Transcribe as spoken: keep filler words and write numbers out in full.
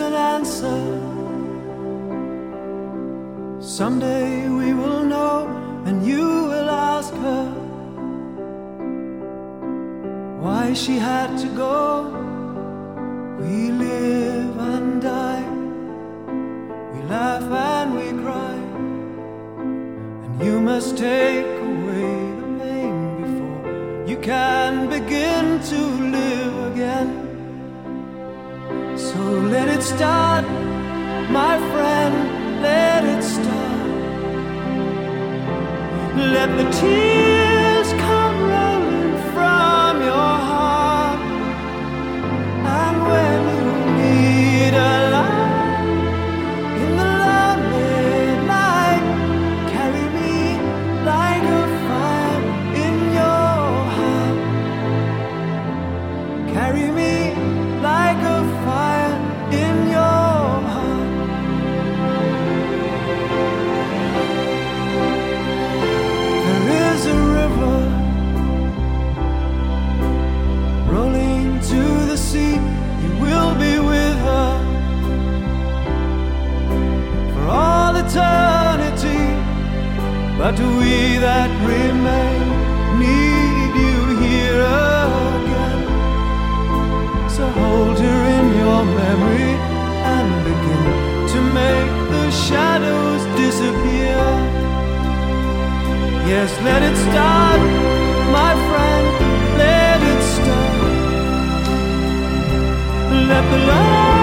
an answer. Someday we will know, and you will ask her why she had to go. We live and die, we laugh and we cry, and you must take away the pain before you can begin to live again. So let it start, my friend, let it start. Let the tears come rolling from your heart, and when you need a light in the lonely night, carry me like a fire in your heart. Carry me like a fire in your heart. There is a river rolling to the sea. You will be with her for all eternity. But we that remain need you here again. So hold her in your memory and begin to make the shadows disappear. Yes, let it start, my friend, let it start. Let the love